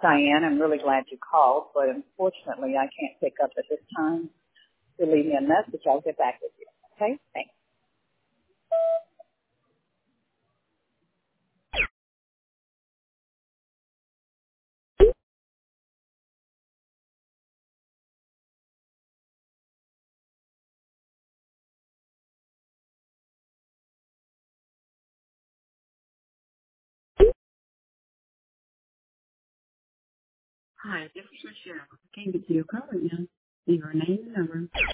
Diane. I'm really glad you called, but unfortunately I can't pick up at this time. If you leave me a message, I'll get back with you. Okay? Thanks. Hi, this is Michelle. I can't get to your call right now. Leave your name and number.